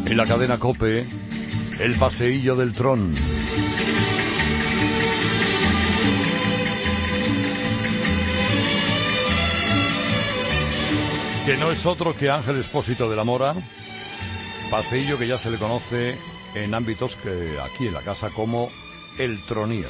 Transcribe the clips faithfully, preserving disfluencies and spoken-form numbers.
En la cadena COPE, el paseillo del Tron. Que no es otro que Ángel Expósito de la Mora, paseillo que ya se le conoce en ámbitos que aquí en la casa como el Tronío.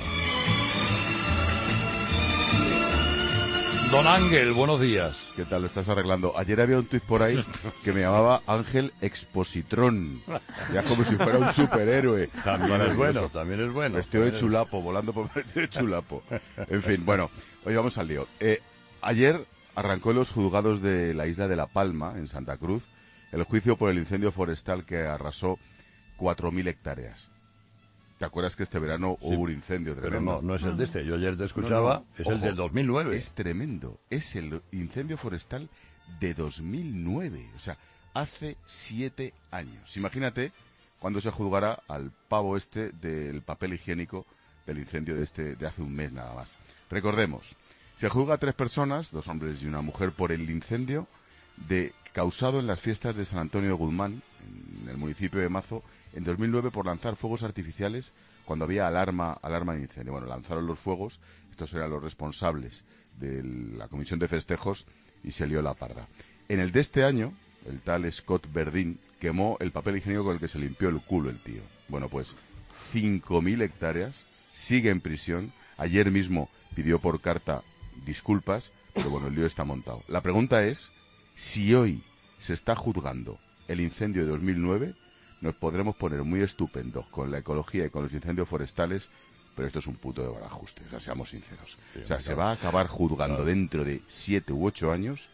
Don Ángel, buenos días. ¿Qué tal? Lo estás arreglando. Ayer había un tuit por ahí que me llamaba Ángel Expositrón. Ya como si fuera un superhéroe. También es bueno, también es bueno. Vestido de chulapo, volando por vestido de chulapo. En fin, bueno, hoy vamos al lío. Eh, ayer arrancó en los juzgados de la isla de La Palma, en Santa Cruz, el juicio por el incendio forestal que arrasó cuatro mil hectáreas. ¿Te acuerdas que este verano sí, hubo un incendio tremendo? Pero no, no es el de este. Yo ayer te escuchaba, no, no. es Ojo, el del dos mil nueve. Es tremendo. Es el incendio forestal de dos mil nueve. O sea, hace siete años. Imagínate cuando se juzgará al pavo este del papel higiénico del incendio de este de hace un mes nada más. Recordemos, se juzga a tres personas, dos hombres y una mujer, por el incendio de causado en las fiestas de San Antonio de Guzmán, en el municipio de Mazo, en dos mil nueve por lanzar fuegos artificiales cuando había alarma alarma de incendio. Bueno, lanzaron los fuegos, estos eran los responsables de la comisión de festejos y se lió la parda. En el de este año, el tal Scott Verdín quemó el papel higiénico con el que se limpió el culo el tío. Bueno, pues cinco mil hectáreas, sigue en prisión. Ayer mismo pidió por carta disculpas, pero bueno, el lío está montado. La pregunta es, si hoy se está juzgando el incendio de dos mil nueve, nos podremos poner muy estupendos con la ecología y con los incendios forestales, pero esto es un puto de barajuste, o sea, seamos sinceros. Sí, o sea, se va a acabar juzgando claro. dentro de siete u ocho años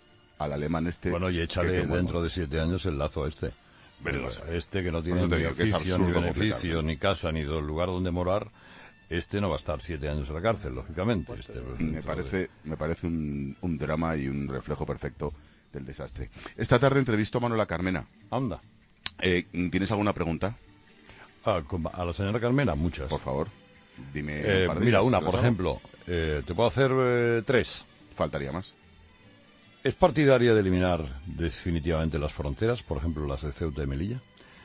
al alemán este... Bueno, y échale dentro de siete años el lazo este. Pero, este que no tiene ni oficio, ni beneficio, ni casa, ni lugar donde morar, este no va a estar siete años en la cárcel, lógicamente. Este, me parece, de... me parece un, un drama y un reflejo perfecto del desastre. Esta tarde entrevisto a Manuela Carmena. Anda. Eh, ¿Tienes alguna pregunta? Ah, a la señora Carmena, muchas. Por favor, dime. Eh, un par de mira, días, una, por ejemplo. Eh, te puedo hacer eh, tres. Faltaría más. ¿Es partidaria de eliminar definitivamente las fronteras, por ejemplo, las de Ceuta y Melilla?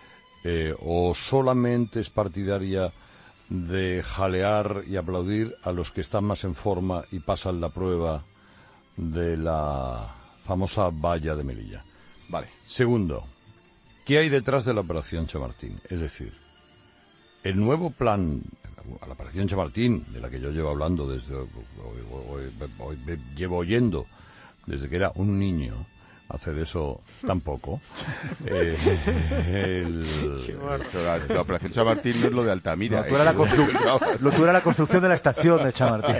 Eh, ¿O solamente es partidaria de jalear y aplaudir a los que están más en forma y pasan la prueba de la famosa valla de Melilla? Vale. Segundo, ¿qué hay detrás de la Operación Chamartín? Es decir, el nuevo plan, la Operación Chamartín, de la que yo llevo hablando desde, hoy, hoy, hoy, hoy, llevo oyendo desde que era un niño, hace de eso tan poco. eh, el, la, la Operación Chamartín no es lo de Altamira. Lo, tú era la, constru- lo tú era la construcción de la estación de Chamartín.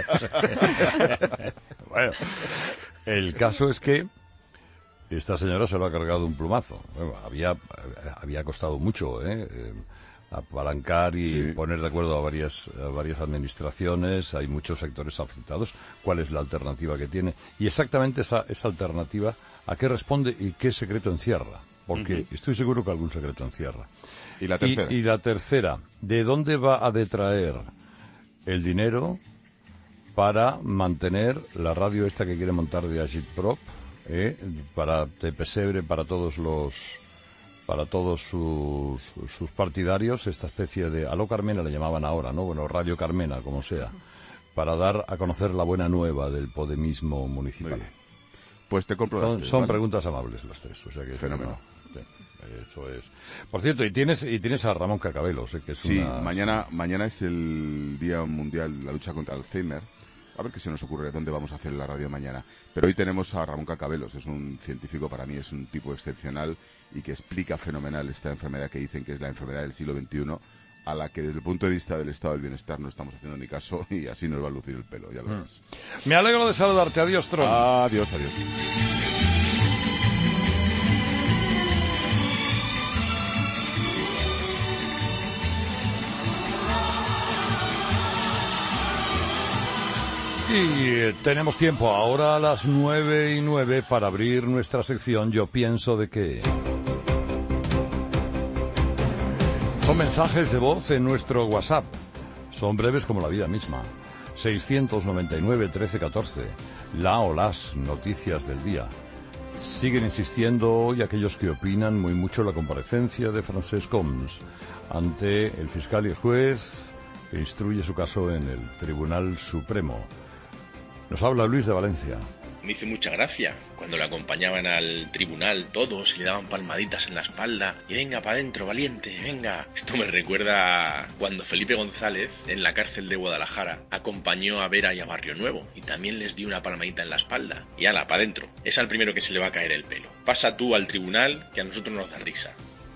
Bueno, el caso es que esta señora se lo ha cargado un plumazo. Bueno, había, había costado mucho, ¿eh? eh apalancar y sí. poner de acuerdo a varias, a varias administraciones. Hay muchos sectores afectados. ¿Cuál es la alternativa que tiene? Y exactamente esa, esa alternativa, ¿a qué responde y qué secreto encierra? Porque uh-huh. estoy seguro que algún secreto encierra. ¿Y la tercera? Y, y la tercera, ¿de dónde va a detraer el dinero para mantener la radio esta que quiere montar de Agitprop? Eh, para de pesebre para todos los para todos sus, sus partidarios, esta especie de Aló Carmena le llamaban ahora, ¿no? Bueno, Radio Carmena, como sea, para dar a conocer la buena nueva del podemismo municipal. Pues te compro las Son, tres, son ¿vale? preguntas amables las tres, o sea que fenómeno. No, sí, eso es. Por cierto, y tienes y tienes a Ramón Cacabelos, ¿eh? Que es sí, una... mañana mañana es el Día Mundial de la Lucha contra el Alzheimer. A ver qué se nos ocurre, dónde vamos a hacer la radio mañana. Pero hoy tenemos a Ramón Cacabelos, es un científico, para mí es un tipo excepcional y que explica fenomenal esta enfermedad que dicen que es la enfermedad del siglo veintiuno, a la que desde el punto de vista del estado del bienestar no estamos haciendo ni caso y así nos va a lucir el pelo, ya lo verás. Mm. Me alegro de saludarte, adiós, Tron. Adiós, adiós. Y eh, tenemos tiempo ahora a las nueve y nueve para abrir nuestra sección Yo pienso de qué. Son mensajes de voz en nuestro WhatsApp. Son breves como la vida misma. seiscientos noventa y nueve, trece, catorce. La o las noticias del día. Siguen insistiendo hoy aquellos que opinan muy mucho la comparecencia de Francesc Homs ante el fiscal y juez que instruye su caso en el Tribunal Supremo. Nos habla Luis de Valencia. Me hizo mucha gracia cuando le acompañaban al tribunal todos y le daban palmaditas en la espalda y venga para adentro, valiente, venga. Esto me recuerda a cuando Felipe González en la cárcel de Guadalajara acompañó a Vera y a Barrio Nuevo y también les dio una palmadita en la espalda y ala, para adentro. Es al primero que se le va a caer el pelo. Pasa tú al tribunal que a nosotros nos da risa.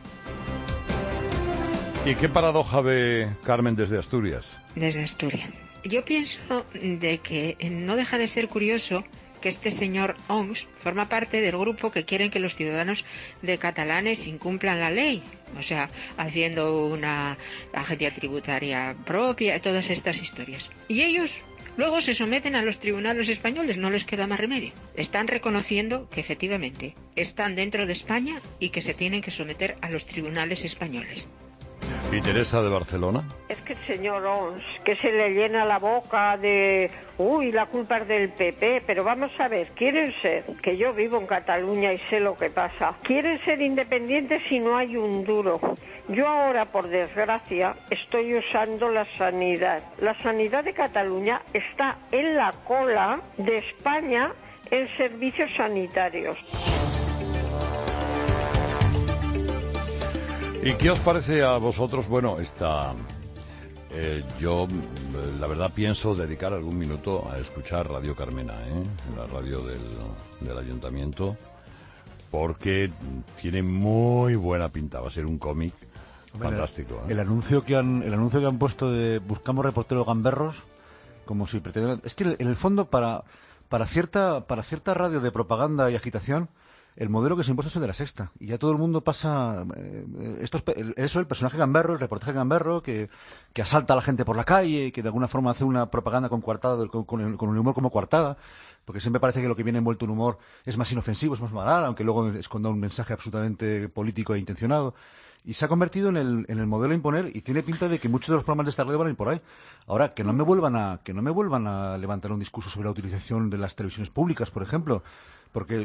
¿Y qué paradoja ve Carmen desde Asturias? Desde Asturias. Yo pienso de que no deja de ser curioso que este señor Homs forma parte del grupo que quieren que los ciudadanos de catalanes incumplan la ley, o sea, haciendo una agencia tributaria propia, todas estas historias. Y ellos luego se someten a los tribunales españoles, no les queda más remedio. Están reconociendo que efectivamente están dentro de España y que se tienen que someter a los tribunales españoles. ¿Y Teresa de Barcelona? Es que el señor Homs, que se le llena la boca de, uy, la culpa es del P P, pero vamos a ver, quieren ser, que yo vivo en Cataluña y sé lo que pasa, quieren ser independientes si no hay un duro. Yo ahora, por desgracia, estoy usando la sanidad. La sanidad de Cataluña está en la cola de España en servicios sanitarios. ¿Y qué os parece a vosotros? Bueno, esta, eh, yo la verdad pienso dedicar algún minuto a escuchar Radio Carmena, ¿eh? La radio del, del ayuntamiento, porque tiene muy buena pinta, va a ser un cómic fantástico. ¿eh? El anuncio que han, el anuncio que han puesto de buscamos reporteros gamberros, como si pretendieran, es que en el fondo para para cierta para cierta radio de propaganda y agitación, el modelo que se ha impuesto es el de La Sexta. Y ya todo el mundo pasa... Eh, esto es, eso, el personaje gamberro, el reportaje gamberro, que, que asalta a la gente por la calle y que de alguna forma hace una propaganda con coartada, con, con, con un humor como coartada, porque siempre parece que lo que viene envuelto en humor es más inofensivo, es más banal, aunque luego esconda un mensaje absolutamente político e intencionado. Y se ha convertido en el, en el modelo a imponer y tiene pinta de que muchos de los programas de esta radio van a ir por ahí. Ahora, que no me vuelvan a, que no me vuelvan a levantar un discurso sobre la utilización de las televisiones públicas, por ejemplo, porque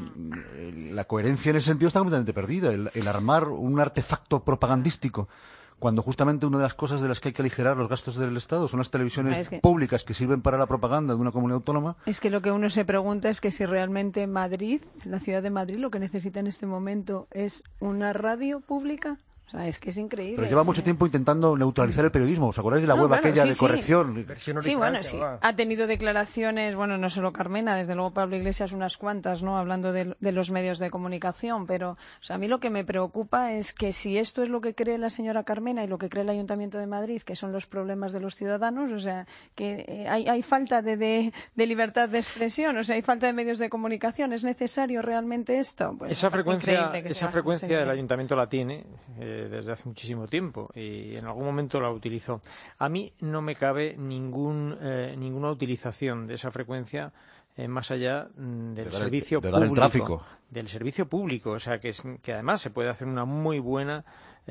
la coherencia en ese sentido está completamente perdida. El, el armar un artefacto propagandístico, cuando justamente una de las cosas de las que hay que aligerar los gastos del Estado son las televisiones es que, públicas que sirven para la propaganda de una comunidad autónoma. Es que lo que uno se pregunta es que si realmente Madrid, la ciudad de Madrid, lo que necesita en este momento es una radio pública. O sea, es que es increíble. Pero lleva mucho tiempo intentando neutralizar el periodismo. ¿Os acordáis de la no, web bueno, aquella sí, de sí. corrección? Sí, bueno, sí. Ha tenido declaraciones, bueno, no solo Carmena, desde luego Pablo Iglesias unas cuantas, ¿no? Hablando de, de los medios de comunicación. Pero, o sea, a mí lo que me preocupa es que si esto es lo que cree la señora Carmena y lo que cree el Ayuntamiento de Madrid, que son los problemas de los ciudadanos, o sea, que eh, hay, hay falta de, de, de libertad de expresión, o sea, hay falta de medios de comunicación. ¿Es necesario realmente esto? Pues, esa frecuencia, esa se frecuencia el Ayuntamiento la tiene eh, desde hace muchísimo tiempo y en algún momento la utilizó. A mí no me cabe ningún eh, ninguna utilización de esa frecuencia eh, más allá mm, del de servicio de público, el tráfico. del servicio público, o sea que es, que además se puede hacer una muy buena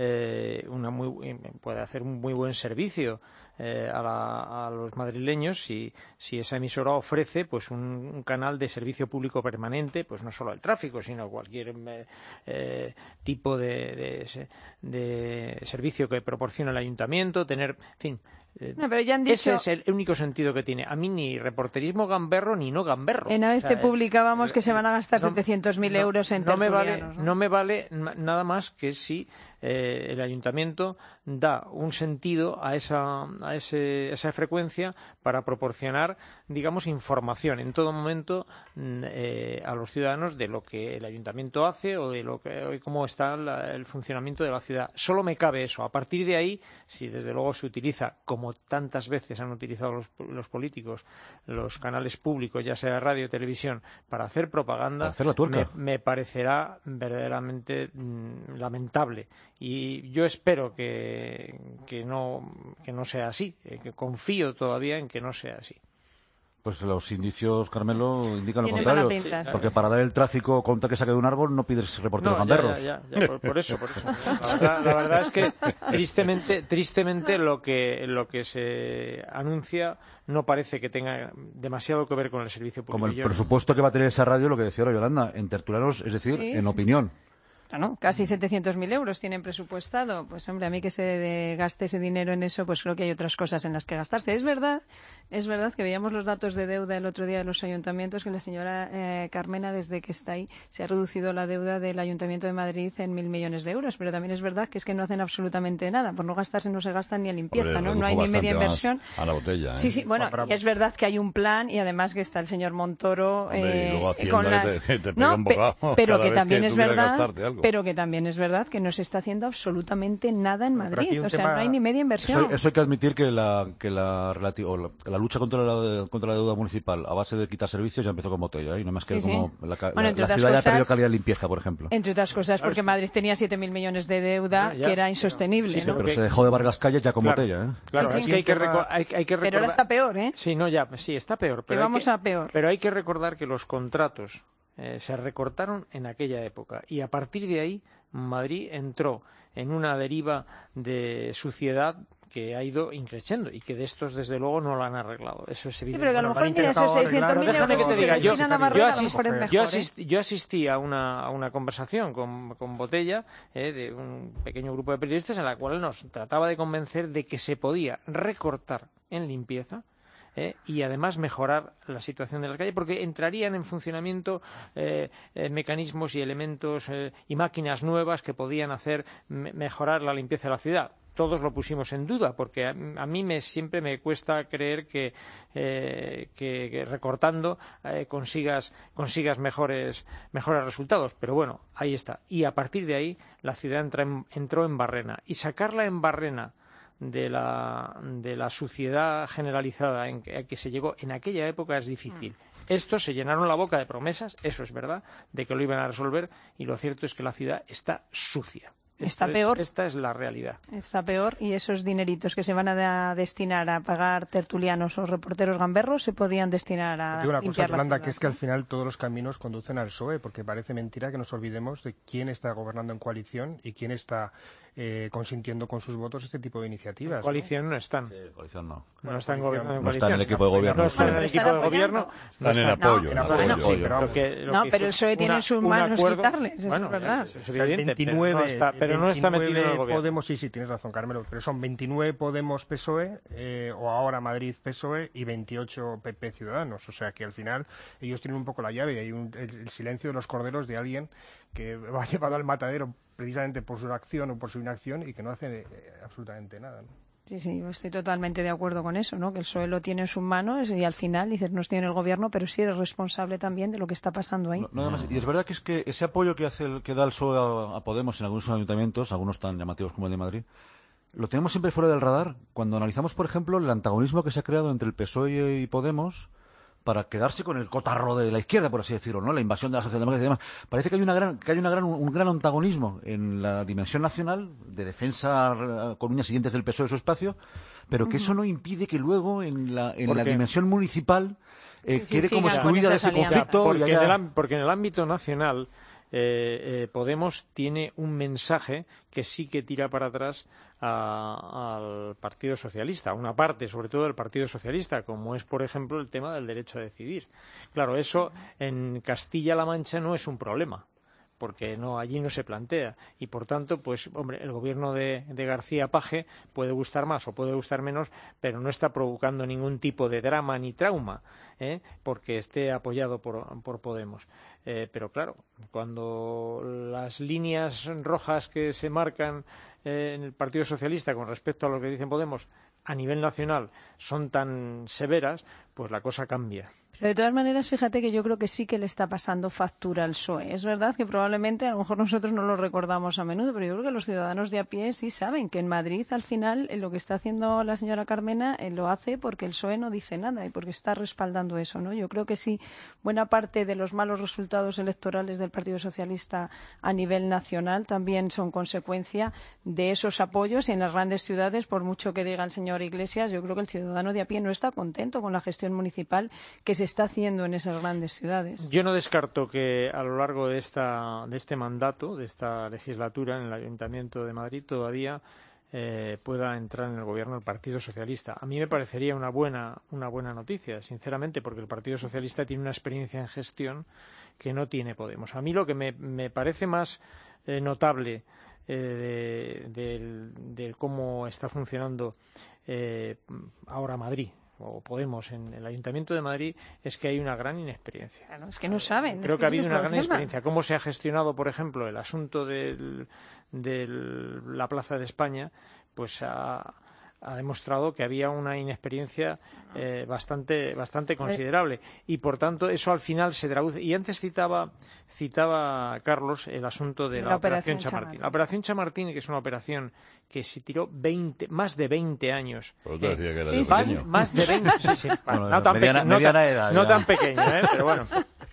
eh, una muy puede hacer un muy buen servicio eh, a, la, a los madrileños si, si esa emisora ofrece pues un, un canal de servicio público permanente, pues no solo el tráfico, sino cualquier eh, eh, tipo de, de, de servicio que proporciona el ayuntamiento, tener, en fin. Eh, no, pero ya han dicho... Ese es el único sentido que tiene. A mí ni reporterismo gamberro ni no gamberro. En A B C o sea, publicábamos eh, que se van a gastar no, setecientos mil euros en no me vale, ¿no? no me vale nada más que si eh, el ayuntamiento da un sentido a esa a ese, esa frecuencia para proporcionar, digamos, información en todo momento eh, a los ciudadanos de lo que el ayuntamiento hace o de lo que cómo está la, el funcionamiento de la ciudad. Solo me cabe eso. A partir de ahí, si desde luego se utiliza, como tantas veces han utilizado los, los políticos, los canales públicos, ya sea radio o televisión, para hacer propaganda, para hacer la tuerca. Me, me parecerá verdaderamente mmm, lamentable. Y yo espero que, que, no, que no sea así, eh, que confío todavía en que no sea así. Pues los indicios, Carmelo, indican lo Tiene contrario. mala pinta, sí. Porque para dar el tráfico contra que saque de un árbol no pides reporteros No, ya, gamberros. ya, ya, ya, por, por eso, por eso. La verdad, la verdad es que tristemente, tristemente lo que lo que se anuncia no parece que tenga demasiado que ver con el servicio público. Como el Yo- presupuesto que va a tener esa radio, lo que decía ahora Yolanda, en tertulianos, es decir, Sí, en sí. opinión. ¿no? Casi setecientos mil euros tienen presupuestado. Pues hombre, a mí que se de- gaste ese dinero en eso, pues creo que hay otras cosas en las que gastarse. Es verdad, es verdad que veíamos los datos de deuda el otro día de los ayuntamientos, que la señora eh, Carmena, desde que está ahí, se ha reducido la deuda del Ayuntamiento de Madrid en mil millones de euros. Pero también es verdad que es que no hacen absolutamente nada. Por no gastarse no se gastan ni en limpieza, Hombre, ¿no? No hay redujo ni media bastante más inversión. a la botella, ¿eh? Sí, sí, bueno, Bravo. y es verdad que hay un plan y además que está el señor Montoro Hombre, y eh, luego Hacienda con que las... te- que te pega No, un pe- bocado pero cada que vez también que es tú quieras verdad, gastarte algo. pero que también es verdad que no se está haciendo absolutamente nada en Pero aquí hay Madrid. un O sea, tema- no hay ni media inversión. Eso, eso hay que admitir que la que la, relati- o la, la lucha contra la, contra la deuda municipal a base de quitar servicios ya empezó con botella, ¿eh? Y no más que Sí, sí. como la, ca- Bueno, la- entre la otras ciudad ya ha cosas- perdido calidad de limpieza, por ejemplo. Entre otras cosas, Claro, porque es- Madrid tenía siete mil millones de deuda, Ya, ya, que era pero- insostenible, sí, ¿no? Pero porque- se dejó de barrer las calles ya con Claro. botella, ¿eh? Claro, Sí, es sí. que hay que, Un tema- reco- hay, hay que recordar... Pero ahora está peor, ¿eh? Sí, no, ya, sí, está peor. Que Pero hay vamos que- a peor. Pero hay que recordar que los contratos eh, se recortaron en aquella época y a partir de ahí Madrid entró en una deriva de suciedad que ha ido increciendo y que de estos desde luego no lo han arreglado. Eso es Sí, evidente. pero que a lo Bueno, mejor Valiente mira, acaba esos de seiscientos mil arreglar- Déjame euros que te que diga, se yo, destinan a yo, Barrera, a lo asist- mejor es yo mejor, yo ¿eh? asist- yo asistí a una, a una conversación con, con Botella eh, de un pequeño grupo de periodistas en la cual nos trataba de convencer de que se podía recortar en limpieza eh, y además mejorar la situación de las calles porque entrarían en funcionamiento eh, eh, mecanismos y elementos eh, y máquinas nuevas que podían hacer me- mejorar la limpieza de la ciudad. Todos lo pusimos en duda porque a, a mí me, siempre me cuesta creer que, eh, que, que recortando eh, consigas, consigas mejores, mejores resultados. Pero bueno, ahí está. Y a partir de ahí la ciudad entra en- entró en barrena. Y sacarla en barrena de la, de la suciedad generalizada en que, a que se llegó en aquella época es difícil. Estos se llenaron la boca de promesas, eso es verdad, de que lo iban a resolver y lo cierto es que la ciudad está sucia. Está Esto es- peor. Esta es la realidad. Está peor y esos dineritos que se van a da- destinar a pagar tertulianos o reporteros gamberros se podían destinar a Te digo una cosa, limpiar la Yolanda, ciudad, que es que al ¿no? final todos los caminos conducen al P S O E, porque parece mentira que nos olvidemos de quién está gobernando en coalición y quién está eh, consintiendo con sus votos este tipo de iniciativas. ¿no? coalición no están. Coalición no. No están coalición. gobernando en No está en el coalición. equipo de gobierno. No están en Bueno, el pero equipo de están gobierno. apoyando. Están en No apoyo. en en apoyo, apoyo. sí, apoyo. pero Lo que- lo No, que pero hizo el P S O E tiene una- en sus un manos acuerdo- quitarles, eso es bueno, verdad. eso es O sea, el evidente, pero veintinueve, no está, pero no está metido en el gobierno. Podemos, sí, sí, tienes razón, Carmelo, pero son veintinueve Podemos P S O E, eh, o ahora Madrid P S O E, y veintiocho P P Ciudadanos. O sea que al final ellos tienen un poco la llave y hay un- el, el silencio de los corderos de alguien que va llevado al matadero precisamente por su acción o por su inacción y que no hace eh, absolutamente nada, ¿no? Sí, sí, yo estoy totalmente de acuerdo con eso, ¿no? Que el P S O E lo tiene en sus manos y al final dices, no estoy en el gobierno, pero sí eres responsable también de lo que está pasando ahí. No, nada más. Y es verdad que es que ese apoyo que hace el, que da el P S O E a, a Podemos en algunos ayuntamientos, algunos tan llamativos como el de Madrid, lo tenemos siempre fuera del radar. Cuando analizamos, por ejemplo, el antagonismo que se ha creado entre el P S O E y Podemos para quedarse con el cotarro de la izquierda, por así decirlo, ¿no? La invasión de la socialdemocracia y demás. Parece que hay una gran, que hay una gran, un gran antagonismo en la dimensión nacional de defensa eh, con uñas y dientes del P S O E de su espacio, pero que eso no impide que luego en la, en ¿Por la qué? dimensión municipal eh, Sí, sí, quede como sigan con excluida de esas ese alianzas. conflicto. y porque, en haya- el, am- porque en el ámbito nacional eh, eh, Podemos tiene un mensaje que sí que tira para atrás a- al Partido Socialista, a una parte sobre todo del Partido Socialista, como es por ejemplo el tema del derecho a decidir. Claro, eso en Castilla-La Mancha no es un problema, porque no allí no se plantea y por tanto pues hombre el gobierno de, de García Paje puede gustar más o puede gustar menos pero no está provocando ningún tipo de drama ni trauma ¿eh? porque esté apoyado por, por Podemos eh, pero claro cuando las líneas rojas que se marcan eh, en el Partido Socialista con respecto a lo que dicen Podemos a nivel nacional son tan severas pues la cosa cambia. Pero de todas maneras, fíjate que yo creo que sí que le está pasando factura al P S O E. Es verdad que probablemente, a lo mejor nosotros no lo recordamos a menudo, pero yo creo que los ciudadanos de a pie sí saben que en Madrid, al final, eh, lo que está haciendo la señora Carmena eh, lo hace porque el P S O E no dice nada y porque está respaldando eso, ¿no? Yo creo que sí, buena parte de los malos resultados electorales del Partido Socialista a nivel nacional también son consecuencia de esos apoyos, y en las grandes ciudades, por mucho que diga el señor Iglesias, yo creo que el ciudadano de a pie no está contento con la gestión municipal que se está haciendo en esas grandes ciudades. Yo no descarto que a lo largo de esta de este mandato, de esta legislatura en el Ayuntamiento de Madrid todavía Eh, pueda entrar en el gobierno el Partido Socialista. A mí me parecería una buena una buena noticia, sinceramente, porque el Partido Socialista tiene una experiencia en gestión que no tiene Podemos. A mí lo que me, me parece más eh, notable eh, de, de, de cómo está funcionando eh, ahora Madrid o Podemos en el Ayuntamiento de Madrid es que hay una gran inexperiencia. Claro, es que no saben. Creo es que que ha es habido el una gran problema. experiencia. Cómo se ha gestionado, por ejemplo, el asunto de la Plaza de España, pues ha, ha demostrado que había una inexperiencia eh, bastante bastante considerable y, por tanto, eso al final se traduce. Y antes citaba citaba Carlos el asunto de la, la Operación Operación Chamartín. Chamartín. La Operación Chamartín, que es una operación que se tiró veinte, más de veinte años. Pero te decía que era Eh, de van pequeño. Más de veinte. Sí, sí. Bueno, no tan mediana- pequeño, no mediana tan- edad, no ya. tan pequeño, ¿eh? Pero bueno.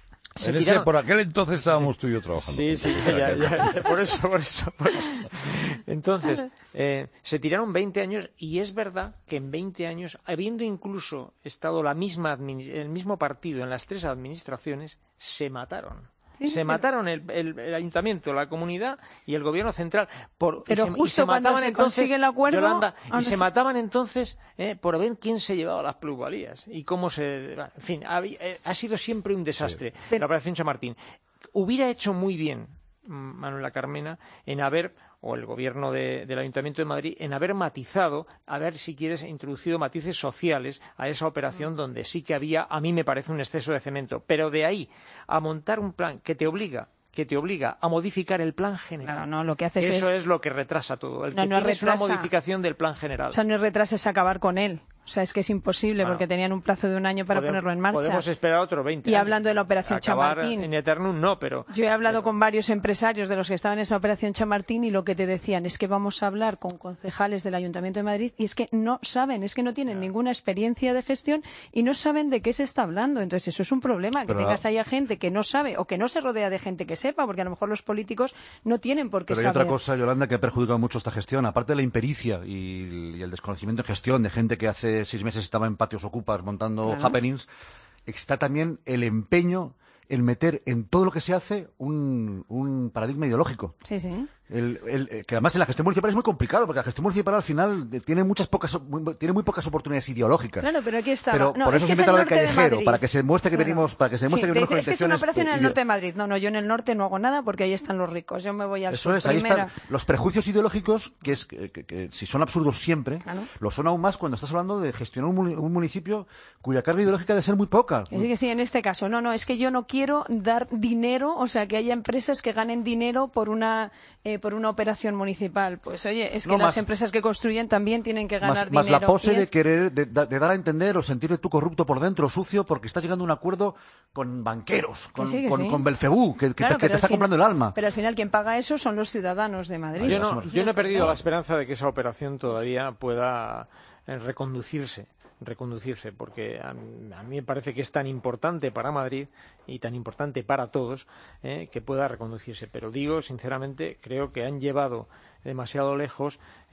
Se En ese, tiraron- por aquel entonces estábamos tú y yo trabajando. Sí, sí, juntos, o sea ya, que- ya, ya, por eso, por eso, por eso. Entonces, eh, se tiraron veinte años y es verdad que en veinte años, habiendo incluso estado la misma admini- el mismo partido en las tres administraciones, se mataron. Sí, se pero- mataron el, el, el ayuntamiento, la comunidad y el gobierno central. Por, Pero y se, y justo se cuando mataban se entonces, consigue el acuerdo, Yolanda, y ahora se se- mataban entonces eh, por ver quién se llevaba las plusvalías y cómo se... En fin, ha, eh, ha sido siempre un desastre Pero- la Operación Chamartín. Hubiera hecho muy bien Manuela Carmena en haber, o el gobierno de, del Ayuntamiento de Madrid, en haber matizado, haber, si quieres, introducido matices sociales a esa operación donde sí que había, a mí me parece, un exceso de cemento. Pero de ahí a montar un plan que te obliga que te obliga a modificar el plan general. Claro, no, lo que haces Eso es... es lo que retrasa todo. El No, que no tienes una retrasa. modificación del plan general. O sea, no es retraso, es acabar con él. O sea, es que es imposible Bueno, porque tenían un plazo de un año para Podemos- ponerlo en marcha. Podemos esperar otros veinte Y años. hablando de la Operación Acabar Chamartín. en Eternum no, pero... Yo he hablado pero- con varios empresarios de los que estaban en esa Operación Chamartín y lo que te decían es que vamos a hablar con concejales del Ayuntamiento de Madrid y es que no saben, es que no tienen ninguna experiencia de gestión y no saben de qué se está hablando. Entonces eso es un problema, que Pero- tengas ahí a gente que no sabe o que no se rodea de gente que sepa, porque a lo mejor los políticos no tienen por qué Pero hay saber. otra cosa, Yolanda, que ha perjudicado mucho esta gestión. Aparte de la impericia y, y el desconocimiento en gestión de gente que hace seis meses estaba en patios ocupas montando Claro. happenings, está también el empeño en meter en todo lo que se hace un, un paradigma ideológico. Sí, sí. El, el, eh, que además en la gestión municipal es muy complicado, porque la gestión municipal al final eh, tiene muchas pocas muy, tiene muy pocas oportunidades ideológicas. Claro, pero aquí está. Pero no, por es eso que se es inventa el lo del norte de callejero, Madrid. para que se muestre que Claro. venimos, para que se demuestre Sí, que te venimos con dice, es que es una intenciones operación en el ideo- norte de Madrid. No, no, yo en el norte no hago nada porque ahí están los ricos. Yo me voy al Eso sur es, ahí primera. están los prejuicios ideológicos, que, es, que, que- que si son absurdos siempre, Claro. lo son aún más cuando estás hablando de gestionar un, muni- un municipio cuya carga ideológica debe ser muy poca. Que sí, que sí, en este caso. No, no, es que yo no quiero dar dinero, o sea, que haya empresas que ganen dinero por una eh, por una operación municipal. Pues oye, es que No, las más- empresas que construyen también tienen que Más, ganar más dinero. la pose Y de es- querer, de, de dar a entender o sentirte tú corrupto por dentro, sucio, porque estás llegando a un acuerdo con banqueros, con, sí, que con, sí. con Belcebú, que, que Claro, te, que pero te al está final- comprando el alma. Pero al final quien paga eso son los ciudadanos de Madrid. Yo Eso no, me refiero. yo no he perdido la esperanza de que esa operación todavía pueda eh, reconducirse, reconducirse, porque a, mí a mí me parece que es tan importante para Madrid y tan importante para todos eh, que pueda reconducirse. Pero digo, sinceramente, creo que han llevado demasiado lejos,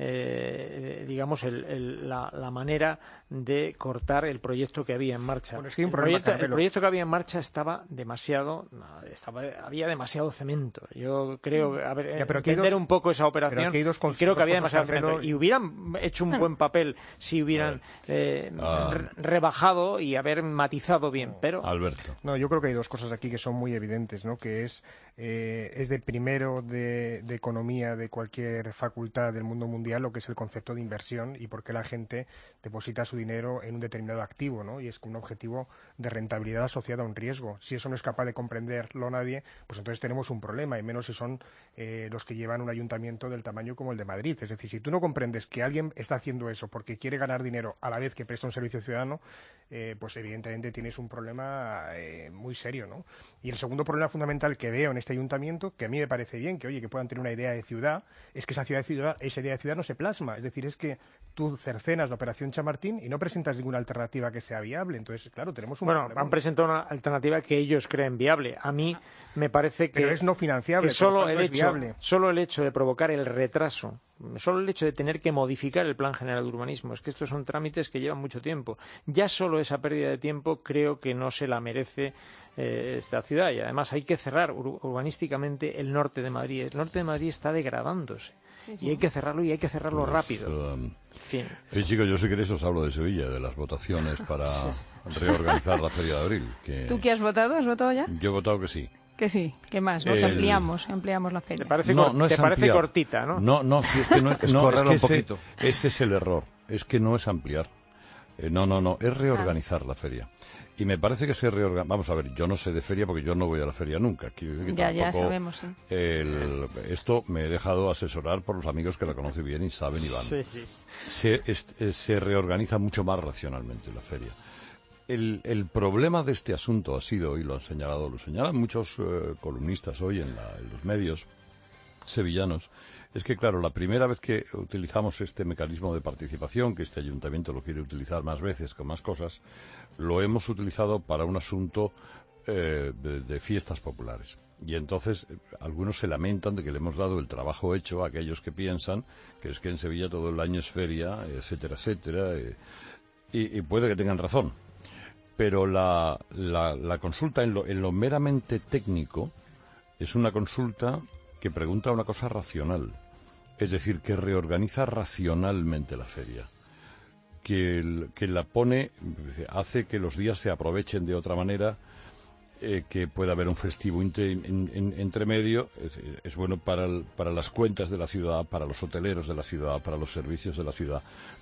eh, digamos, el, el- la, la manera de cortar el proyecto que había en marcha. Bueno, es que hay un el, problema, proyecto, el Carmelo. proyecto que había en marcha estaba demasiado, no, estaba, había demasiado cemento. Yo creo que, a ver, Ya, pero aquí hay entender dos- un poco esa pero operación, aquí hay dos y cons- creo que dos había cosas, demasiado Carmelo, cemento. Y hubieran hecho un buen papel si hubieran eh, Ah. re- rebajado y haber matizado bien, pero... Alberto. No, yo creo que hay dos cosas aquí que son muy evidentes, ¿no? Que es, eh, es de primero de, de economía de cualquier facultad del mundo mundial lo que es el concepto de inversión y por qué la gente deposita su dinero en un determinado activo, ¿no? Y es con un objetivo de rentabilidad asociado a un riesgo. Si eso no es capaz de comprenderlo nadie, pues entonces tenemos un problema, y menos si son eh, los que llevan un ayuntamiento del tamaño como el de Madrid. Es decir, si tú no comprendes que alguien está haciendo eso porque quiere ganar dinero a la vez que presta un servicio ciudadano, eh, pues evidentemente tienes un problema eh, muy serio, ¿no? Y el segundo problema fundamental que veo en este ayuntamiento, que a mí me parece bien, que oye, que puedan tener una idea de ciudad, es que esa ciudad de ciudad, esa idea de ciudad no se plasma. Es decir, es que tú cercenas la operación Chamartín y no presentas ninguna alternativa que sea viable. Entonces, claro, tenemos un Bueno, problema. han presentado una alternativa que ellos creen viable. A mí me parece que... Pero es no financiable, que solo por lo el tanto es hecho, viable. solo el hecho de provocar el retraso Solo el hecho de tener que modificar el Plan General de Urbanismo, es que estos son trámites que llevan mucho tiempo. Ya solo esa pérdida de tiempo creo que no se la merece eh, esta ciudad, y además hay que cerrar ur urbanísticamente el norte de Madrid. El norte de Madrid está degradándose, sí, sí. y hay que cerrarlo y hay que cerrarlo pues, rápido. Um, fin, sí, chicos, yo si queréis os hablo de Sevilla, de las votaciones para sí. reorganizar la Feria de Abril. Que... ¿Tú qué has votado? ¿Has votado ya? Yo he votado que sí. Que sí, ¿qué más? Nos el... ampliamos, ampliamos la feria. ¿Te parece, no, cor... no ¿te parece cortita, no? No, no, si es que no es, no, es que un ese, poquito. ese es el error, es que no es ampliar. Eh, no, no, no, es reorganizar ah. la feria. Y me parece que se reorganiza. Vamos a ver, yo no sé de feria porque yo no voy a la feria nunca. Quiero decir que ya, ya tampoco sabemos, sí. el... Esto me he dejado asesorar por los amigos que la conocen bien y saben y van. Sí, sí. Se, es, se reorganiza mucho más racionalmente la feria. El, el problema de este asunto ha sido, y lo han señalado, lo señalan muchos eh, columnistas hoy en, la, en los medios sevillanos, es que, claro, la primera vez que utilizamos este mecanismo de participación, que este ayuntamiento lo quiere utilizar más veces, con más cosas, lo hemos utilizado para un asunto eh, de, de fiestas populares. Y entonces eh, algunos se lamentan de que le hemos dado el trabajo hecho a aquellos que piensan que es que en Sevilla todo el año es feria, etcétera, etcétera, eh, y, y puede que tengan razón. Pero la, la, la consulta en lo, en lo meramente técnico es una consulta que pregunta una cosa racional. Es decir, que reorganiza racionalmente la feria. Que, el, que la pone, hace que los días se aprovechen de otra manera, eh, que pueda haber un festivo inter, en, en, entre medio. Es, es bueno para, el, para las cuentas de la ciudad, para los hoteleros de la ciudad, para los servicios de la ciudad.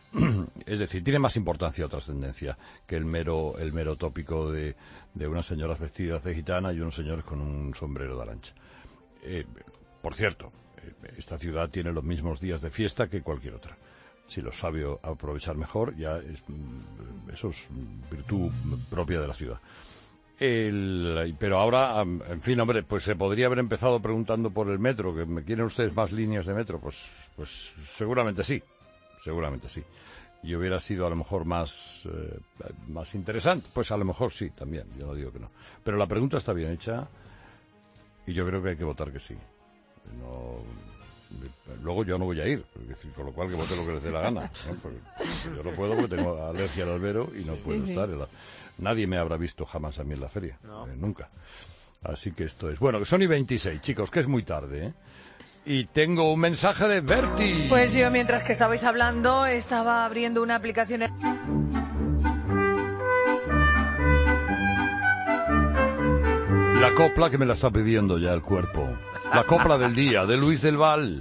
Es decir, tiene más importancia o trascendencia que el mero el mero tópico de, de unas señoras vestidas de gitana y unos señores con un sombrero de arancha. Eh, por cierto, esta ciudad tiene los mismos días de fiesta que cualquier otra. Si lo sabe aprovechar mejor, ya es, eso es virtud propia de la ciudad. El, pero ahora, en fin, hombre, pues se podría haber empezado preguntando por el metro, que me quieren ustedes más líneas de metro, pues, pues seguramente sí. Seguramente sí. Y hubiera sido a lo mejor más eh, más interesante. Pues a lo mejor sí, también. Yo no digo que no. Pero la pregunta está bien hecha y yo creo que hay que votar que sí. No, luego yo no voy a ir, con lo cual que vote lo que les dé la gana, ¿no? Pues yo no puedo porque tengo alergia al albero y no puedo sí, estar. En la... Nadie me habrá visto jamás a mí en la feria. No. Eh, nunca. Así que esto es... Bueno, que son y veintiséis, chicos, que es muy tarde, ¿eh? Y tengo un mensaje de Berti. Pues yo, mientras que estabais hablando, estaba abriendo una aplicación. La copla que me la está pidiendo ya el cuerpo. La copla del día, de Luis del Val.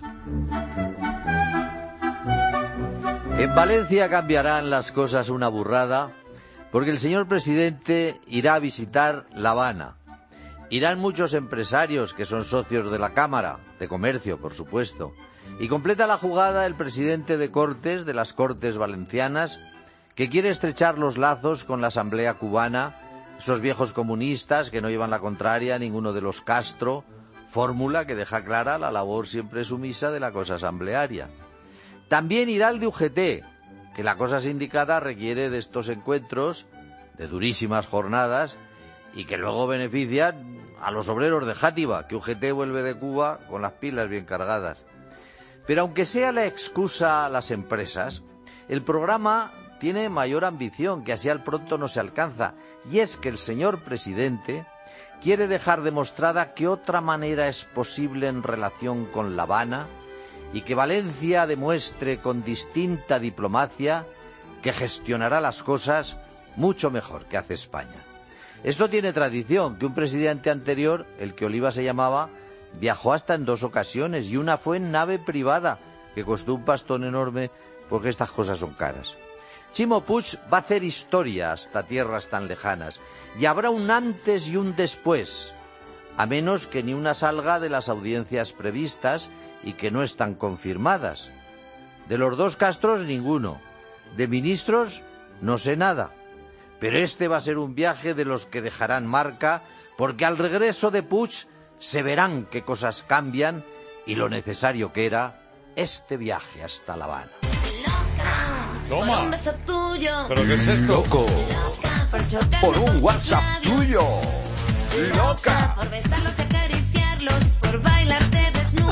En Valencia cambiarán las cosas una burrada, porque el señor presidente irá a visitar La Habana. Irán muchos empresarios que son socios de la Cámara, de Comercio, por supuesto. Y completa la jugada el presidente de Cortes, de las Cortes Valencianas, que quiere estrechar los lazos con la Asamblea Cubana, esos viejos comunistas que no llevan la contraria a ninguno de los Castro, fórmula que deja clara la labor siempre sumisa de la cosa asamblearia. También irá el de U G T, que la cosa sindicada requiere de estos encuentros, de durísimas jornadas, y que luego benefician a los obreros de Játiva, que U G T vuelve de Cuba con las pilas bien cargadas. Pero aunque sea la excusa a las empresas, el programa tiene mayor ambición, que así al pronto no se alcanza, y es que el señor presidente quiere dejar demostrada que otra manera es posible en relación con La Habana y que Valencia demuestre con distinta diplomacia que gestionará las cosas mucho mejor que hace España. Esto tiene tradición, que un presidente anterior, el que Oliva se llamaba, viajó hasta en dos ocasiones, y una fue en nave privada, que costó un pastón enorme porque estas cosas son caras. Chimo Puig va a hacer historia hasta tierras tan lejanas, y habrá un antes y un después, a menos que ni una salga de las audiencias previstas y que no están confirmadas. De los dos Castros, ninguno. De ministros, no sé nada. Pero este va a ser un viaje de los que dejarán marca, porque al regreso de Puig se verán qué cosas cambian y lo necesario que era este viaje hasta La Habana. Toma. ¿Pero qué es esto? Loco. Por un WhatsApp tuyo. Loca. Por besarlos y acariciarlos, por bailarte desnuda,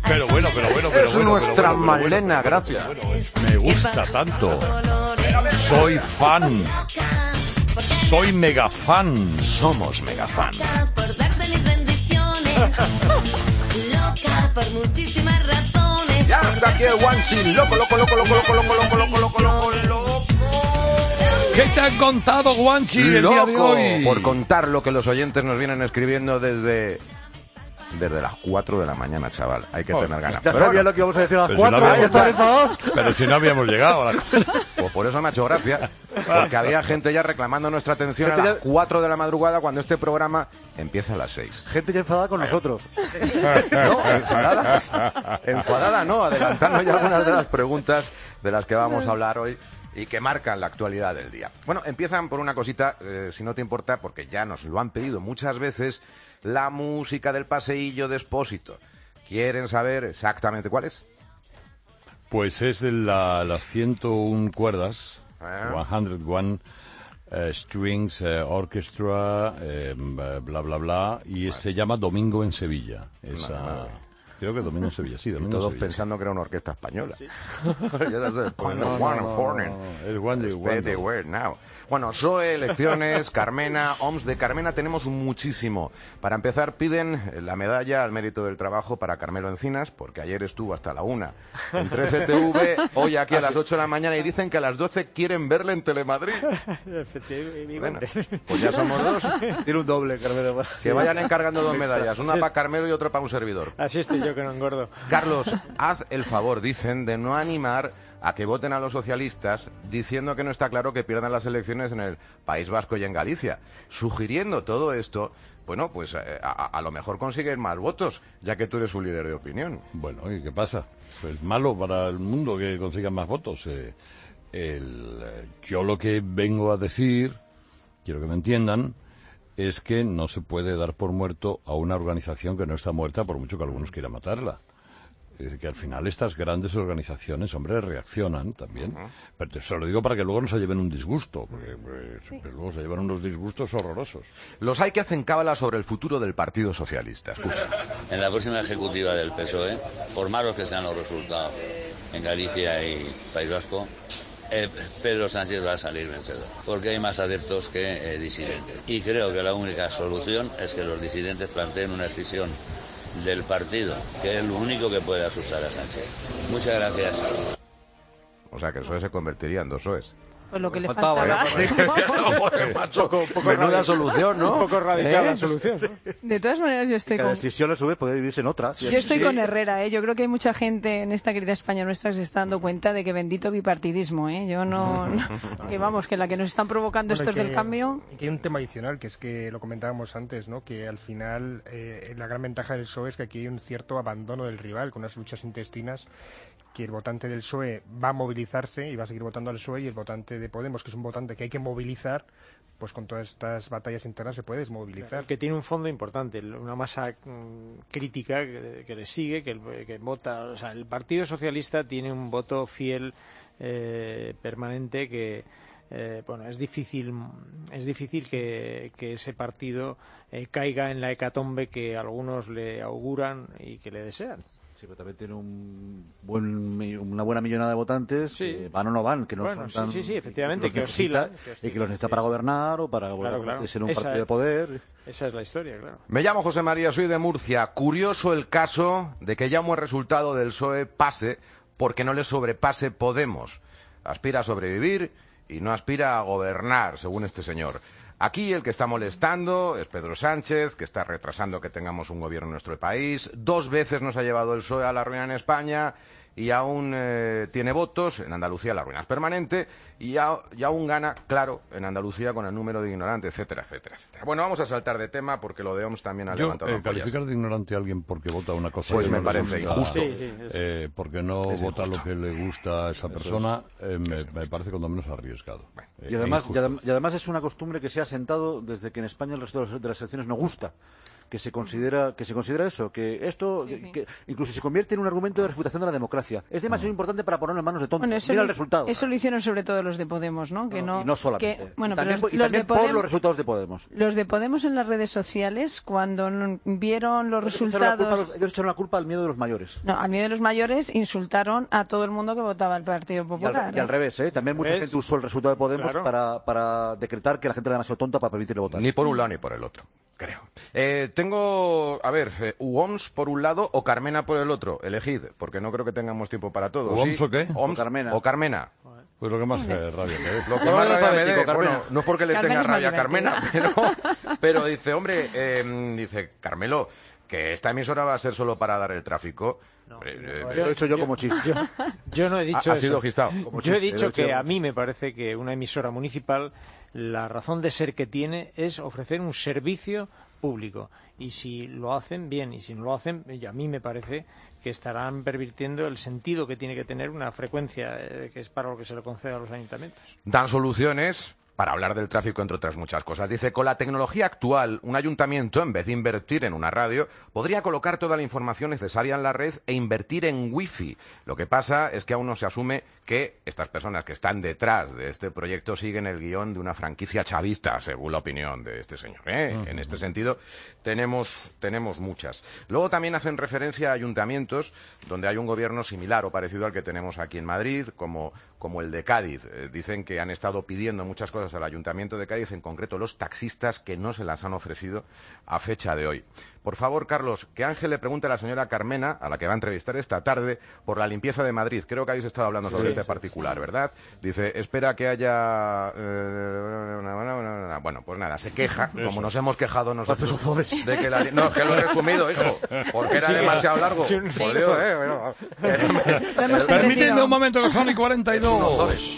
Pero bueno, pero bueno, pero es bueno, nuestra pero bueno, Malena, pero bueno, gracias. pero bueno, me gusta tanto. Soy fan. Soy mega fan. Somos mega fan. Por darte mis bendiciones. Loca por muchísimas razones. Ya está aquí el Guanchi. Loco, loco, loco, loco, loco, loco, loco, loco, loco, loco, loco. ¿Qué te han contado, Guanchi, el día de hoy? Por contar lo que los oyentes nos vienen escribiendo desde... Desde las cuatro de la mañana, chaval. Hay que Joder, tener ganas. Ya Pero sabía bueno, lo que íbamos a decir a las Pero si cuatro. no ¿eh? habíamos- ¿Ya están enfadados? Pero si no habíamos llegado a la cosa. pues por eso me ha hecho gracia. Porque había gente ya reclamando nuestra atención a Gente las ya- cuatro de la madrugada cuando este programa empieza a las seis. Gente ya enfadada con nosotros. No, enfadada. Enfadada no, adelantando ya algunas de las preguntas de las que vamos a hablar hoy y que marcan la actualidad del día. Bueno, empiezan por una cosita, eh, si no te importa, porque ya nos lo han pedido muchas veces, la música del paseillo de Expósito. ¿Quieren saber exactamente cuál es? Pues es de la, las ciento uno cuerdas, Ah. ciento uno eh, Strings eh, Orchestra, eh, bla, bla, bla, y se llama Domingo en Sevilla. Esa, Ah. Creo que Domingo en Sevilla, sí, Domingo en Todos Sevilla. pensando que era una orquesta española. Ya no sé, pues No, no, no, one no, morning. no, no, es one day Spread the wonder. word now. Bueno, S O E, elecciones, Carmena, O M S. De Carmena tenemos muchísimo. Para empezar, piden la medalla al mérito del trabajo para Carmelo Encinas, porque ayer estuvo hasta la una en tres C T V, hoy aquí a las ocho de la mañana, y dicen que a las doce quieren verle en Telemadrid. Bueno, pues ya somos dos. Tiene un doble, Carmelo. Que vayan encargando dos medallas, una para Carmelo y otra para un servidor. Así estoy yo que no engordo. Carlos, haz el favor, dicen, de no animar a que voten a los socialistas diciendo que no está claro que pierdan las elecciones en el País Vasco y en Galicia. Sugiriendo todo esto, bueno, pues eh, a, a lo mejor consiguen más votos, ya que tú eres un líder de opinión. Bueno, ¿y qué pasa? Pues malo para el mundo que consigan más votos. Eh, el, eh, yo lo que vengo a decir, quiero que me entiendan, es que no se puede dar por muerto a una organización que no está muerta por mucho que algunos quieran matarla. Es decir, que al final estas grandes organizaciones, hombre, reaccionan también. Uh-huh. Pero te se lo digo para que luego no se lleven un disgusto, porque pues, sí. luego se llevan unos disgustos horrorosos. Los hay que hacen cábala sobre el futuro del Partido Socialista. Escucha. En la próxima ejecutiva del P S O E, por malos que sean los resultados en Galicia y País Vasco, eh, Pedro Sánchez va a salir vencedor, porque hay más adeptos que eh, disidentes. Y creo que la única solución es que los disidentes planteen una escisión del partido, que es lo único que puede asustar a Sánchez. Muchas gracias. O sea que el P S O E se convertiría en dos P S O Es. Pues lo que le faltaba. faltaba. poco, poco Menuda solución, ¿no? Un poco radical ¿Eh? la solución. ¿No? De todas maneras, yo estoy Cada con... decisión a su vez puede dividirse en otras. Yo estoy con Herrera, ¿eh? Yo creo que hay mucha gente en esta querida España nuestra que se está dando cuenta de que bendito bipartidismo, ¿eh? Yo no... no que vamos, que la que nos están provocando Bueno, estos que, del cambio... Y que hay un tema adicional, que es que lo comentábamos antes, ¿no? Que al final eh, la gran ventaja del P S O E es que aquí hay un cierto abandono del rival, con unas luchas intestinas, que el votante del P S O E va a movilizarse y va a seguir votando al P S O E, y el votante de Podemos, que es un votante que hay que movilizar, pues con todas estas batallas internas se puede desmovilizar. Que tiene un fondo importante, una masa mm, crítica que, que le sigue, que, que vota. O sea, el Partido Socialista tiene un voto fiel eh, permanente que, eh, bueno, es difícil, es difícil que, que ese partido eh, caiga en la hecatombe que algunos le auguran y que le desean. Sí, pero también tiene un buen, una buena millonada de votantes, sí. eh, van o no van, que no bueno, son tan, sí, sí, sí, efectivamente, que, que oscila, que oscila, y que los necesita sí. para gobernar o para claro, claro. ser un esa, partido de poder. Esa es la historia, claro. Me llamo José María, soy de Murcia. Curioso el caso de que ya un buen resultado del P S O E pase porque no le sobrepase Podemos. Aspira a sobrevivir y no aspira a gobernar, según este señor. Aquí el que está molestando es Pedro Sánchez, que está retrasando que tengamos un gobierno en nuestro país. Dos veces nos ha llevado el P S O E a la ruina en España y aún eh, tiene votos. En Andalucía la ruina es permanente y, a, y aún gana, claro, en Andalucía con el número de ignorantes, etcétera, etcétera, etcétera. Bueno, vamos a saltar de tema porque lo de O M S también ha Yo, levantado eh, calificar de ignorante a alguien porque vota una cosa pues que me no parece gusta, injusto. Sí, sí, eh, porque no es vota injusto. lo que le gusta a esa persona, eh, me, me parece cuando menos arriesgado. Eh, y, además, y, adem y además es una costumbre que se ha sentado desde que en España el resto de las elecciones no gusta. que se considera que se considera eso, que esto Sí, sí. que incluso se convierte en un argumento de refutación de la democracia. Es demasiado importante para ponerlo en manos de tontos. Bueno, eso Mira lo- el resultado. Eso lo hicieron sobre todo los de Podemos, ¿no? Que no, y no solamente. que- bueno, y también, pero y los, también de por Podemos, los resultados de Podemos. los de Podemos en las redes sociales, cuando n- vieron los Ellos echaron la culpa a resultados... los- ellos echaron la culpa al miedo de los mayores. No, al miedo de los mayores insultaron a todo el mundo que votaba el Partido Y al, Popular. y al ¿eh? revés, ¿eh? También mucha ¿Ves? gente usó el resultado de Podemos Claro. para, para decretar que la gente era demasiado tonta para permitirle votar. Ni por un lado ni por el otro, creo. Eh, tengo, a ver, eh, U O M S por un lado o Carmena por el otro. Elegid, porque no creo que tengamos tiempo para todo. ¿U O M S ¿Sí? o qué? O M S O Carmena. O Carmena. Pues lo que más eh, rabia me dé. Lo que No, más no, rabia me alfabético, dé, Carmena. bueno, no es porque le Carmena tenga es más rabia a Carmena, pero, divertida. pero dice, hombre, eh, dice, Carmelo, que esta emisora va a ser solo para dar el tráfico. Hombre, eh, Lo he hecho yo como chiste. Yo, yo no he dicho ha, ha eso. sido gistado. Como Yo he chiste, dicho lo he hecho que yo. a mí me parece que una emisora municipal, la razón de ser que tiene es ofrecer un servicio público. Y si lo hacen, bien. Y si no lo hacen, y a mí me parece que estarán pervirtiendo el sentido que tiene que tener una frecuencia, eh, que es para lo que se le concede a los ayuntamientos. Dan soluciones para hablar del tráfico, entre otras muchas cosas. Dice, con la tecnología actual, un ayuntamiento, en vez de invertir en una radio, podría colocar toda la información necesaria en la red e invertir en wifi. Lo que pasa es que aún no se asume que estas personas que están detrás de este proyecto siguen el guión de una franquicia chavista, según la opinión de este señor, ¿eh? Uh-huh. En este sentido, tenemos, tenemos muchas. Luego también hacen referencia a ayuntamientos donde hay un gobierno similar o parecido al que tenemos aquí en Madrid, como, como el de Cádiz. Eh, dicen que han estado pidiendo muchas cosas al Ayuntamiento de Cádiz, en concreto los taxistas, que no se las han ofrecido a fecha de hoy. Por favor, Carlos, que Ángel le pregunte a la señora Carmena, a la que va a entrevistar esta tarde, por la limpieza de Madrid. Creo que habéis estado hablando sobre Sí, este sí, particular, ¿verdad? Dice, espera que haya... eh, bueno, pues nada, se queja, Eso. como nos hemos quejado nosotros de que la... No, que lo he resumido, hijo, porque era Sí, demasiado largo. sí, Por Dios, eh, bueno. Permitidme un momento, que son y cuarenta y dos.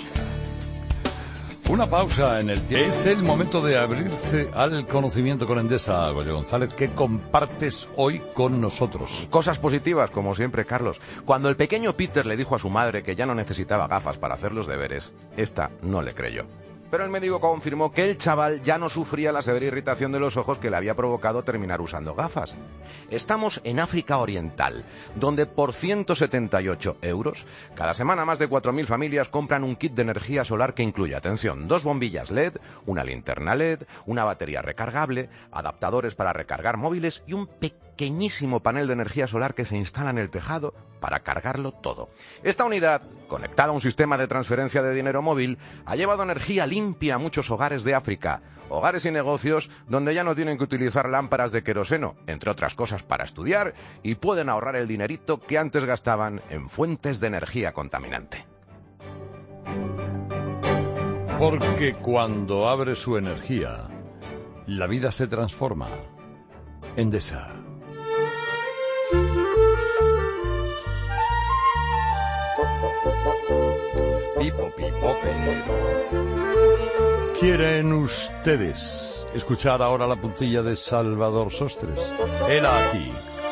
Una pausa en el tiempo. Es el momento de abrirse al conocimiento con Endesa. Goyo González, ¿qué compartes hoy con nosotros? Cosas positivas, como siempre, Carlos. Cuando el pequeño Peter le dijo a su madre que ya no necesitaba gafas para hacer los deberes, esta no le creyó. Pero el médico confirmó que el chaval ya no sufría la severa irritación de los ojos que le había provocado terminar usando gafas. Estamos en África Oriental, donde por ciento setenta y ocho euros, cada semana más de cuatro mil familias compran un kit de energía solar que incluye, atención, dos bombillas L E D, una linterna L E D, una batería recargable, adaptadores para recargar móviles y un pequeñísimo panel de energía solar que se instala en el tejado para cargarlo todo. Esta unidad, conectada a un sistema de transferencia de dinero móvil, ha llevado energía limpia a muchos hogares de África, hogares y negocios donde ya no tienen que utilizar lámparas de queroseno, entre otras cosas para estudiar, y pueden ahorrar el dinerito que antes gastaban en fuentes de energía contaminante. Porque cuando abre su energía, la vida se transforma. Endesa. Pipo, pipo, pero. ¿Quieren ustedes escuchar ahora la puntilla de Salvador Sostres? Era aquí.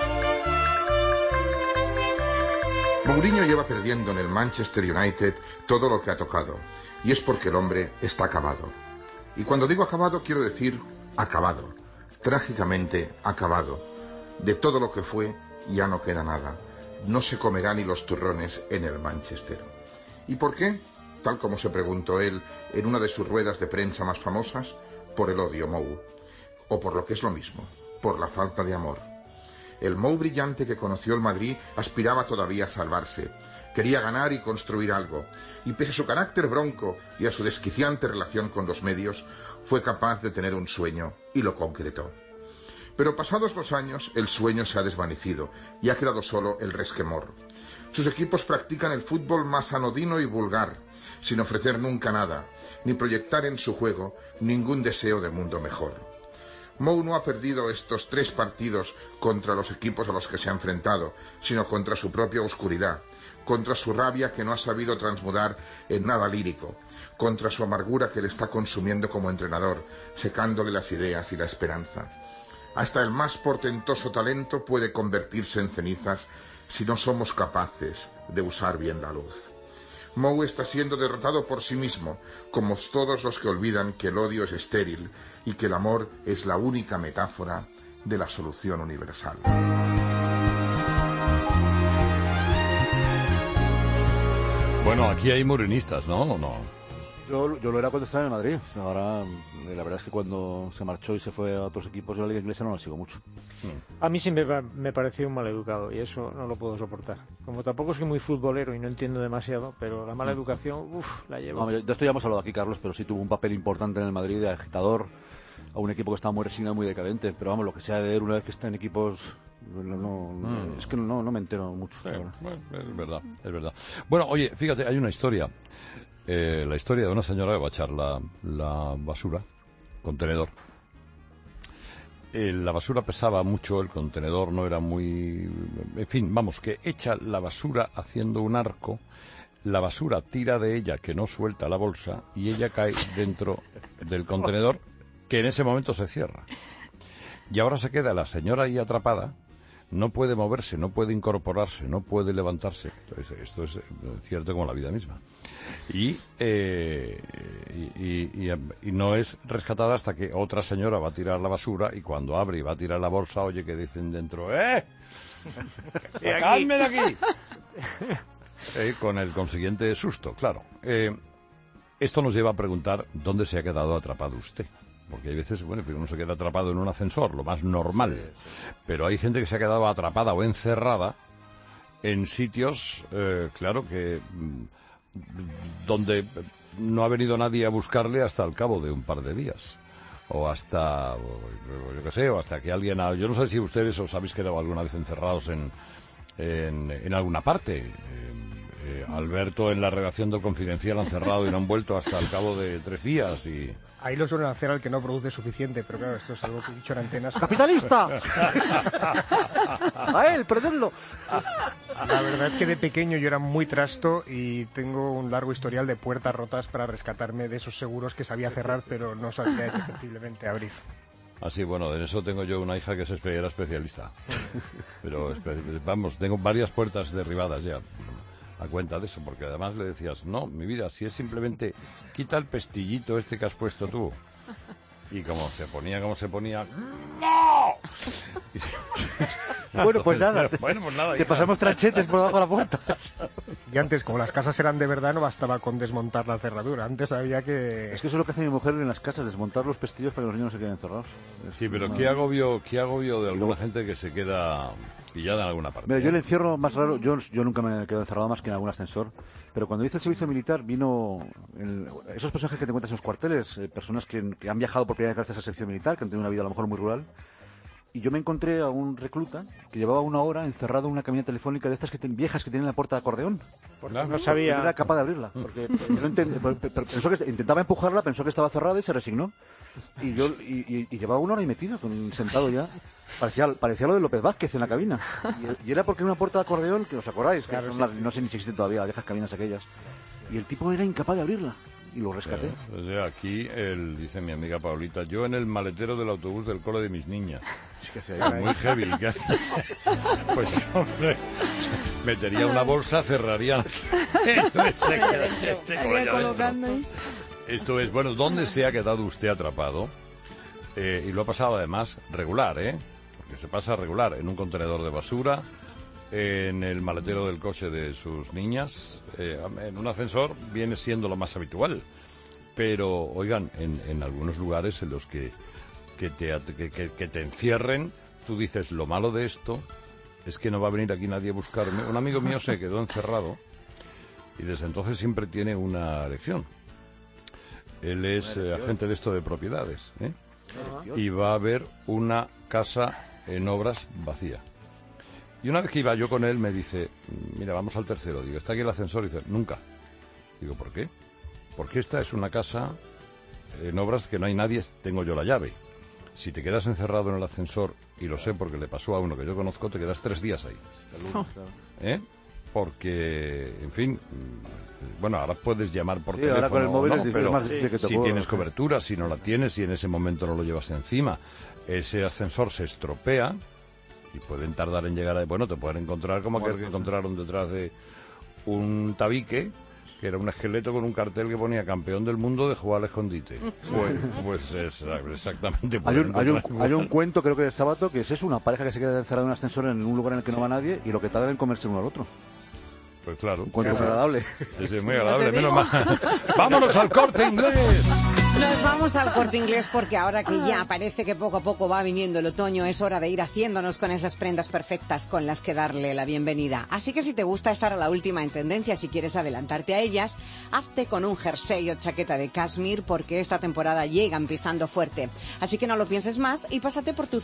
Mourinho lleva perdiendo en el Manchester United todo lo que ha tocado, y es porque el hombre está acabado. Y cuando digo acabado quiero decir acabado, trágicamente acabado. De todo lo que fue ya no queda nada. No se comerán ni los turrones en el Manchester. ¿Y por qué? Tal como se preguntó él en una de sus ruedas de prensa más famosas, por el odio Mou. O por lo que es lo mismo, por la falta de amor. El Mou brillante que conoció el Madrid aspiraba todavía a salvarse. Quería ganar y construir algo. Y pese a su carácter bronco y a su desquiciante relación con los medios, fue capaz de tener un sueño y lo concretó. Pero pasados los años, el sueño se ha desvanecido y ha quedado solo el resquemor. Sus equipos practican el fútbol más anodino y vulgar, sin ofrecer nunca nada, ni proyectar en su juego ningún deseo de mundo mejor. Mou no ha perdido estos tres partidos contra los equipos a los que se ha enfrentado, sino contra su propia oscuridad, contra su rabia que no ha sabido transmudar en nada lírico, contra su amargura que le está consumiendo como entrenador, secándole las ideas y la esperanza. Hasta el más portentoso talento puede convertirse en cenizas si no somos capaces de usar bien la luz. Mou está siendo derrotado por sí mismo, como todos los que olvidan que el odio es estéril y que el amor es la única metáfora de la solución universal. Bueno, aquí hay morenistas, ¿no? ¿O no? Yo, yo lo era cuando estaba en Madrid. Ahora, la verdad es que cuando se marchó y se fue a otros equipos de la Liga Inglesa no la sigo mucho. A mí siempre me pareció un maleducado y eso no lo puedo soportar. Como tampoco soy muy futbolero y no entiendo demasiado, pero la mala educación, uff, la llevo. No, de esto ya hemos hablado aquí, Carlos, pero sí tuvo un papel importante en el Madrid de agitador a un equipo que estaba muy resignado, muy decadente. Pero vamos, lo que sea de él una vez que está en equipos... No, no, mm. Es que no, no me entero mucho. Sí, bueno, es verdad, es verdad. Bueno, oye, fíjate, hay una historia. Eh, la historia de una señora que va a echar la, la basura, contenedor. Eh, la basura pesaba mucho, el contenedor no era muy... En fin, vamos, que echa la basura haciendo un arco, la basura tira de ella, que no suelta la bolsa, y ella cae dentro del contenedor, que en ese momento se cierra. Y ahora se queda la señora ahí atrapada, no puede moverse, no puede incorporarse, no puede levantarse. Entonces, esto es cierto como la vida misma. Y, eh, y, y, y, y no es rescatada hasta que otra señora va a tirar la basura y cuando abre y va a tirar la bolsa, oye que dicen dentro, ¡eh! ¡Sacadme de aquí! eh, con el consiguiente susto, claro. Eh, esto nos lleva a preguntar dónde se ha quedado atrapado usted. Porque hay veces, bueno, uno se queda atrapado en un ascensor, lo más normal. Pero hay gente que se ha quedado atrapada o encerrada en sitios, eh, claro, que donde no ha venido nadie a buscarle hasta el cabo de un par de días. O hasta, o, yo qué sé, o hasta que alguien... Ha, yo no sé si ustedes os habéis quedado alguna vez encerrados en, en, en alguna parte. Eh, eh, Alberto en la redacción del Confidencial han cerrado y no han vuelto hasta el cabo de tres días y... Ahí lo suelen hacer al que no produce suficiente, pero claro, esto es algo que he dicho en antenas. ¡Capitalista! ¡A él, perdedlo! La verdad es que de pequeño yo era muy trasto y tengo un largo historial de puertas rotas para rescatarme de esos seguros que sabía cerrar, pero no sabía efectivamente abrir. Así, bueno, en eso tengo yo una hija que es era especialista. Pero, vamos, tengo varias puertas derribadas ya. A cuenta de eso, porque además le decías, no, mi vida, si es simplemente quita el pestillito este que has puesto tú. Y como se ponía, como se ponía, ¡no! Bueno, pues nada, bueno, pues nada, te pasamos tranchetes por debajo de la puerta. Y antes, como las casas eran de verdad, no bastaba con desmontar la cerradura. Antes había que... Es que eso es lo que hace mi mujer en las casas, desmontar los pestillos para que los niños no se queden encerrados. Sí, pero qué agobio, qué agobio de alguna gente que se queda... pillada en alguna parte. Mira, yo el encierro más raro, yo, yo nunca me he quedado encerrado más que en algún ascensor, pero cuando hice el servicio militar vino el, esos personajes que te encuentras en los cuarteles, eh, personas que, que han viajado por primera vez gracias al servicio militar, que han tenido una vida a lo mejor muy rural, y yo me encontré a un recluta que llevaba una hora encerrado en una cabina telefónica de estas que ten, viejas que tienen la puerta de acordeón. No, no sabía. No era capaz de abrirla, porque no entendí, pensó que pensaba empujarla, pensó que estaba cerrada y se resignó. Y yo y, y, y llevaba una hora y metido, sentado ya. Parecía, parecía lo de López Vázquez en la cabina. Y, y era porque era una puerta de acordeón, que os acordáis, que claro, son las, no sé ni si existen todavía las viejas cabinas aquellas. Y el tipo era incapaz de abrirla. Y lo rescaté. Eh, o sea, aquí, el, dice mi amiga Paulita, yo en el maletero del autobús del cole de mis niñas. Sí, que hacía muy heavy. ¿Qué hacía? Pues, hombre, metería una bolsa, cerraría... Esto es, bueno, ¿dónde se ha quedado usted atrapado? Eh, y lo ha pasado además regular, ¿eh? Porque se pasa regular en un contenedor de basura, en el maletero del coche de sus niñas, eh, en un ascensor viene siendo lo más habitual. Pero, oigan, en, en algunos lugares en los que, que, te, que, que, que te encierren, tú dices, lo malo de esto es que no va a venir aquí nadie a buscarme. Un amigo mío se quedó encerrado y desde entonces siempre tiene una lección. Él es eh, agente de esto de propiedades, ¿eh? Y va a haber una casa en obras vacía. Y una vez que iba yo con él me dice, mira, vamos al tercero. Digo, ¿está aquí el ascensor? Y dice, nunca. Digo, ¿por qué? Porque esta es una casa en obras que no hay nadie, tengo yo la llave. Si te quedas encerrado en el ascensor, y lo sé porque le pasó a uno que yo conozco, te quedas tres días ahí. ¿Eh? Porque, en fin, bueno, ahora puedes llamar por sí, teléfono, ahora con el móvil ¿no? es Pero más difícil que te si puedo, tienes sí. cobertura, si no la tienes, y en ese momento no lo llevas encima, ese ascensor se estropea y pueden tardar en llegar a... Bueno, te pueden encontrar como aquel que encontraron detrás de un tabique que era un esqueleto con un cartel que ponía campeón del mundo de jugar al escondite. Pues, pues es exactamente por hay un, hay, un, encontrar- hay un cuento, creo que de sábado, que es eso, una pareja que se queda encerrada en un ascensor en un lugar en el que no va nadie y lo que tarda en comerse uno al otro. Pues claro. Un cuento Sí, muy sí. agradable. Sí, sí, muy agradable, menos mal. ¡Vámonos al Corte Inglés! Nos vamos al Corte Inglés porque ahora que ya parece que poco a poco va viniendo el otoño, es hora de ir haciéndonos con esas prendas perfectas con las que darle la bienvenida. Así que si te gusta estar a la última en tendencia, si quieres adelantarte a ellas, hazte con un jersey o chaqueta de cashmere porque esta temporada llegan pisando fuerte. Así que no lo pienses más y pásate por tu